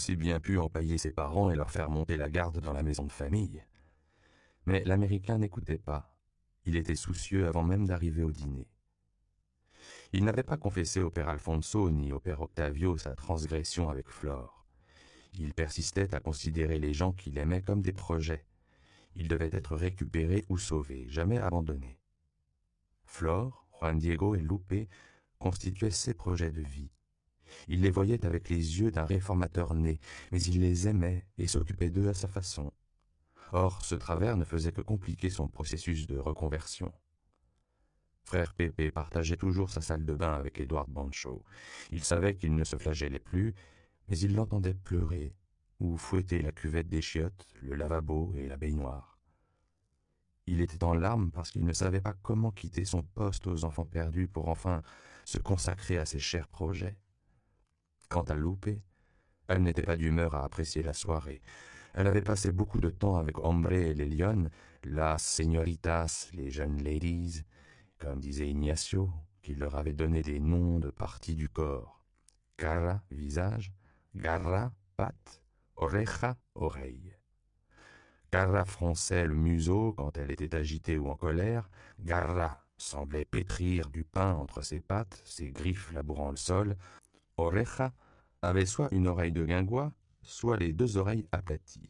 aussi bien pu empailler ses parents et leur faire monter la garde dans la maison de famille. Mais l'Américain n'écoutait pas. Il était soucieux avant même d'arriver au dîner. Il n'avait pas confessé au père Alfonso ni au père Octavio sa transgression avec Flore. Il persistait à considérer les gens qu'il aimait comme des projets. Ils devaient être récupérés ou sauvés, jamais abandonnés. Flore, Juan Diego et Lupe constituaient ses projets de vie. Il les voyait avec les yeux d'un réformateur né, mais il les aimait et s'occupait d'eux à sa façon. Or, ce travers ne faisait que compliquer son processus de reconversion. Frère Pepe partageait toujours sa salle de bain avec Edward Bancho. Il savait qu'il ne se flagellait plus, mais il l'entendait pleurer, ou fouetter la cuvette des chiottes, le lavabo et la baignoire. Il était en larmes parce qu'il ne savait pas comment quitter son poste aux enfants perdus pour enfin se consacrer à ses chers projets. Quant à Lupe, elle n'était pas d'humeur à apprécier la soirée. Elle avait passé beaucoup de temps avec Hombre et les lionnes, las señoritas, les jeunes ladies, comme disait Ignacio, qui leur avait donné des noms de parties du corps. Cara, visage, garra, patte, oreja, oreille. Garra fronçait le museau quand elle était agitée ou en colère. Garra semblait pétrir du pain entre ses pattes, ses griffes labourant le sol. Oreja avait soit une oreille de guingois, soit les deux oreilles aplaties.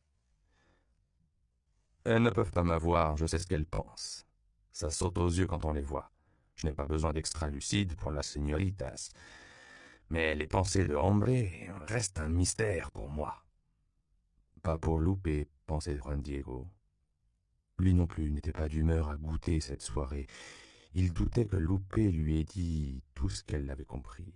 Elles ne peuvent pas m'avoir, je sais ce qu'elles pensent. Ça saute aux yeux quand on les voit. Je n'ai pas besoin d'extra-lucide pour la señoritas. Mais les pensées de Hombre restent un mystère pour moi. Pas pour Lupe, pensait Juan Diego. Lui non plus n'était pas d'humeur à goûter cette soirée. Il doutait que Lupe lui ait dit tout ce qu'elle avait compris.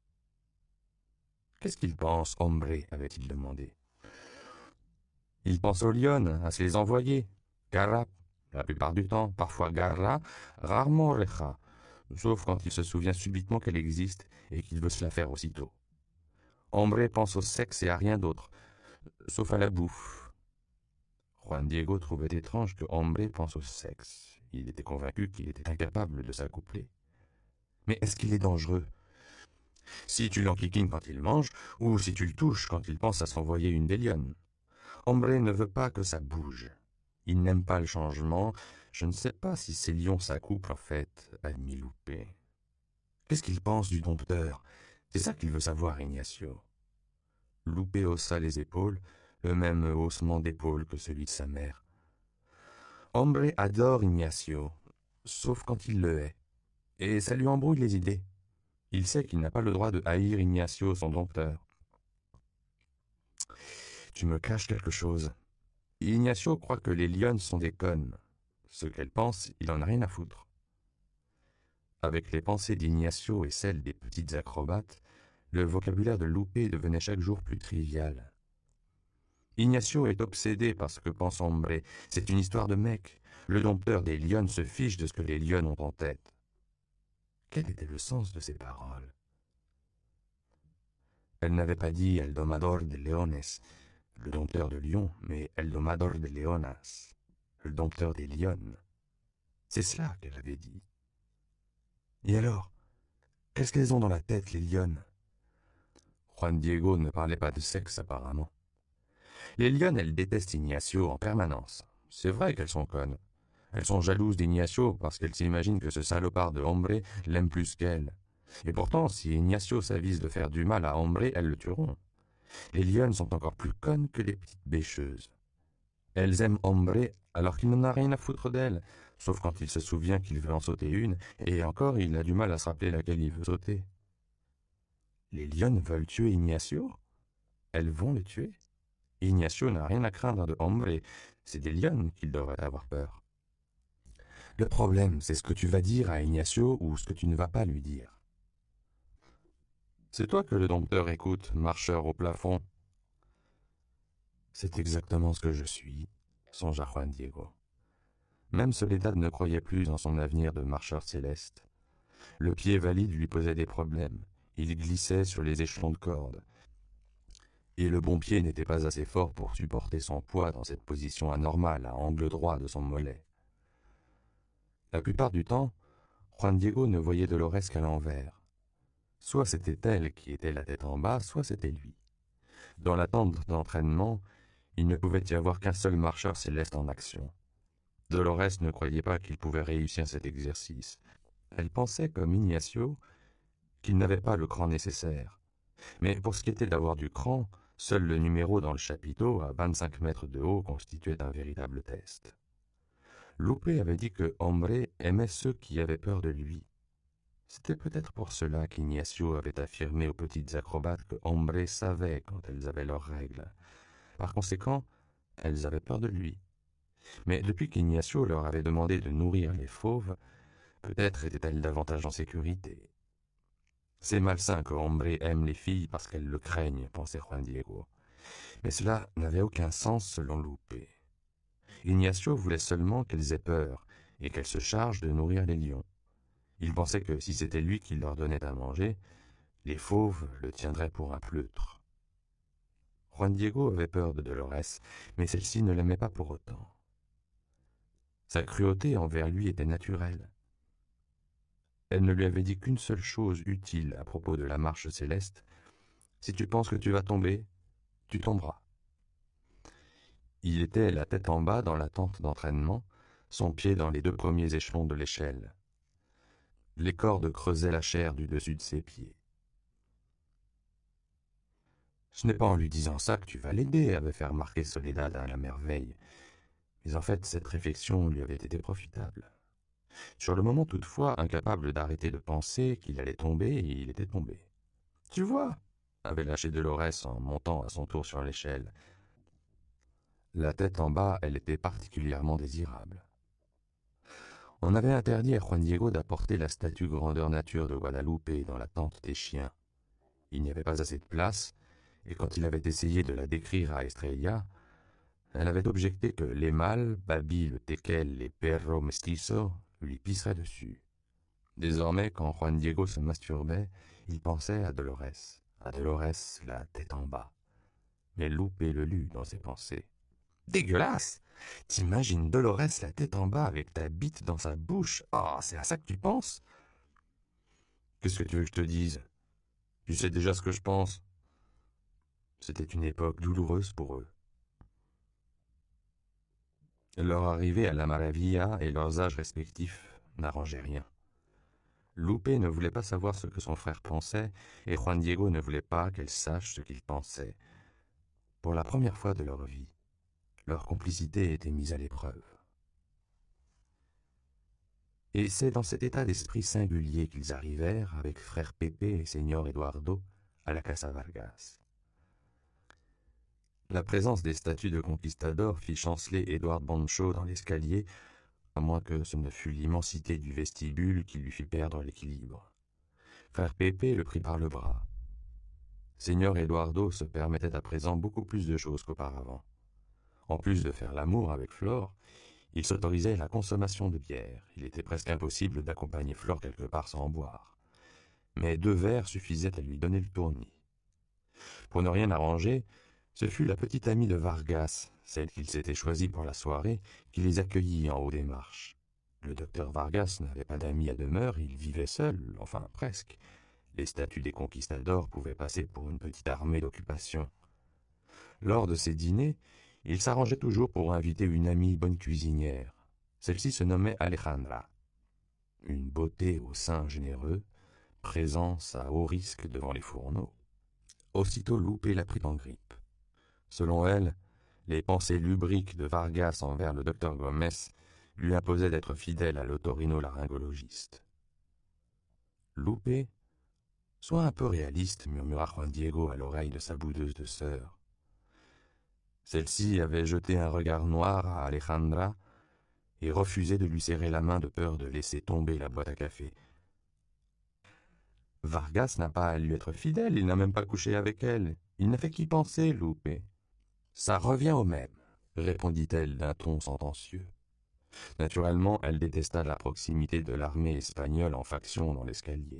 « Qu'est-ce qu'il pense, Hombre ?» avait-il demandé. « Il pense aux lionnes, à se les envoyer. Garra, la plupart du temps, parfois Garra, rarement Oreja, sauf quand il se souvient subitement qu'elle existe et qu'il veut se la faire aussitôt. Hombre pense au sexe et à rien d'autre, sauf à la bouffe. » Juan Diego trouvait étrange que Hombre pense au sexe. Il était convaincu qu'il était incapable de s'accoupler. Mais est-ce qu'il est dangereux? Si tu l'enquiquines quand il mange, ou si tu le touches quand il pense à s'envoyer une des lionnes. Hombre ne veut pas que ça bouge. Il n'aime pas le changement. Je ne sais pas si ces lions s'accouplent en fait, admit Lupe. Qu'est-ce qu'il pense du dompteur? C'est ça qu'il veut savoir, Ignacio. Lupe haussa les épaules, le même haussement d'épaules que celui de sa mère. Hombre adore Ignacio, sauf quand il le hait, et ça lui embrouille les idées. Il sait qu'il n'a pas le droit de haïr Ignacio, son dompteur. Tu me caches quelque chose. Ignacio croit que les lionnes sont des connes. Ce qu'elle pense, il en a rien à foutre. Avec les pensées d'Ignacio et celles des petites acrobates, le vocabulaire de Lupe devenait chaque jour plus trivial. Ignacio est obsédé par ce que pense Hombre. C'est une histoire de mec. Le dompteur des lionnes se fiche de ce que les lionnes ont en tête. Quel était le sens de ces paroles? Elle n'avait pas dit El domador de leones, le dompteur de lions, mais El domador de leonas, le dompteur des lionnes. C'est cela qu'elle avait dit. Et alors, qu'est-ce qu'elles ont dans la tête, les lionnes? Juan Diego ne parlait pas de sexe apparemment. Les lionnes, elles détestent Ignacio en permanence. C'est vrai qu'elles sont connes. Elles sont jalouses d'Ignacio parce qu'elles s'imaginent que ce salopard de Hombre l'aime plus qu'elles. Et pourtant, si Ignacio s'avise de faire du mal à Hombre, elles le tueront. Les lionnes sont encore plus connes que les petites bêcheuses. Elles aiment Hombre alors qu'il n'en a rien à foutre d'elles, sauf quand il se souvient qu'il veut en sauter une, et encore il a du mal à se rappeler laquelle il veut sauter. Les lionnes veulent tuer Ignacio? Elles vont le tuer? Ignacio n'a rien à craindre de Hombre, c'est des lionnes qu'il devrait avoir peur. Le problème, c'est ce que tu vas dire à Ignacio ou ce que tu ne vas pas lui dire. C'est toi que le dompteur écoute, marcheur au plafond. C'est exactement ce que je suis, songea Juan Diego. Même Soledad ne croyait plus en son avenir de marcheur céleste. Le pied valide lui posait des problèmes. Il glissait sur les échelons de corde. Et le bon pied n'était pas assez fort pour supporter son poids dans cette position anormale à angle droit de son mollet. La plupart du temps, Juan Diego ne voyait Dolores qu'à l'envers. Soit c'était elle qui était la tête en bas, soit c'était lui. Dans la tente d'entraînement, il ne pouvait y avoir qu'un seul marcheur céleste en action. Dolores ne croyait pas qu'il pouvait réussir cet exercice. Elle pensait, comme Ignacio, qu'il n'avait pas le cran nécessaire. Mais pour ce qui était d'avoir du cran, seul le numéro dans le chapiteau, à 25 mètres de haut, constituait un véritable test. Lupe avait dit que Hombre aimait ceux qui avaient peur de lui. C'était peut-être pour cela qu'Ignacio avait affirmé aux petites acrobates que Hombre savait quand elles avaient leurs règles. Par conséquent, elles avaient peur de lui. Mais depuis qu'Ignacio leur avait demandé de nourrir les fauves, peut-être étaient-elles davantage en sécurité. C'est malsain que Hombre aime les filles parce qu'elles le craignent, pensait Juan Diego. Mais cela n'avait aucun sens selon Lupe. Ignacio voulait seulement qu'elles aient peur et qu'elles se chargent de nourrir les lions. Il pensait que si c'était lui qui leur donnait à manger, les fauves le tiendraient pour un pleutre. Juan Diego avait peur de Dolores, mais celle-ci ne l'aimait pas pour autant. Sa cruauté envers lui était naturelle. Elle ne lui avait dit qu'une seule chose utile à propos de la marche céleste. Si tu penses que tu vas tomber, tu tomberas. Il était la tête en bas dans la tente d'entraînement, son pied dans les 2 premiers échelons de l'échelle. Les cordes creusaient la chair du dessus de ses pieds. « Ce n'est pas en lui disant ça que tu vas l'aider », avait fait remarquer Soledad à la merveille. Mais en fait, cette réflexion lui avait été profitable. Sur le moment toutefois, incapable d'arrêter de penser qu'il allait tomber, il était tombé. « Tu vois » avait lâché Dolores en montant à son tour sur l'échelle. La tête en bas, elle était particulièrement désirable. On avait interdit à Juan Diego d'apporter la statue grandeur nature de Guadalupe dans la tente des chiens. Il n'y avait pas assez de place, et quand il avait essayé de la décrire à Estrella, elle avait objecté que les mâles, Babi, le teckel et Perro Mestizo, lui pisseraient dessus. Désormais, quand Juan Diego se masturbait, il pensait à Dolores la tête en bas. Mais Lupe le lut dans ses pensées. Dégueulasse! T'imagines Dolores la tête en bas avec ta bite dans sa bouche? Oh, c'est à ça que tu penses? Qu'est-ce que tu veux que je te dise? Tu sais déjà ce que je pense. C'était une époque douloureuse pour eux. Leur arrivée à la Maravilla et leurs âges respectifs n'arrangeaient rien. Lupe ne voulait pas savoir ce que son frère pensait, et Juan Diego ne voulait pas qu'elle sache ce qu'il pensait. Pour la première fois de leur vie, leur complicité était mise à l'épreuve. Et c'est dans cet état d'esprit singulier qu'ils arrivèrent, avec frère Pepe et Señor Eduardo, à la Casa Vargas. La présence des statues de conquistadors fit chanceler Eduard Boncho dans l'escalier, à moins que ce ne fût l'immensité du vestibule qui lui fit perdre l'équilibre. Frère Pepe le prit par le bras. Señor Eduardo se permettait à présent beaucoup plus de choses qu'auparavant. En plus de faire l'amour avec Flore, il s'autorisait la consommation de bière. Il était presque impossible d'accompagner Flore quelque part sans en boire. Mais 2 verres suffisaient à lui donner le tournis. Pour ne rien arranger, ce fut la petite amie de Vargas, celle qu'il s'était choisie pour la soirée, qui les accueillit en haut des marches. Le docteur Vargas n'avait pas d'amis à demeure, il vivait seul, enfin presque. Les statues des conquistadors pouvaient passer pour une petite armée d'occupation. Lors de ces dîners, il s'arrangeait toujours pour inviter une amie bonne cuisinière. Celle-ci se nommait Alejandra. Une beauté au sein généreux, présence à haut risque devant les fourneaux. Aussitôt Lupe la prit en grippe. Selon elle, les pensées lubriques de Vargas envers le docteur Gomez lui imposaient d'être fidèle à l'otorino-laryngologiste. Lupe, sois un peu réaliste, murmura Juan Diego à l'oreille de sa boudeuse de sœur. Celle-ci avait jeté un regard noir à Alejandra et refusé de lui serrer la main de peur de laisser tomber la boîte à café. Vargas n'a pas à lui être fidèle, il n'a même pas couché avec elle. Il n'a fait qu'y penser, Lupe. Ça revient au même, répondit-elle d'un ton sentencieux. Naturellement, elle détesta la proximité de l'armée espagnole en faction dans l'escalier.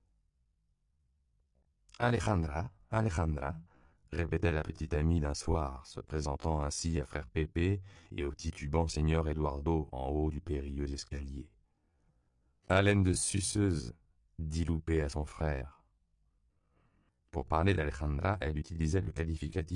Alejandra, Alejandra, répétait la petite amie d'un soir, se présentant ainsi à frère Pepe et au titubant Señor Eduardo en haut du périlleux escalier. Haleine de suceuse, dit Lupe à son frère. Pour parler d'Alejandra, elle utilisait le qualificatif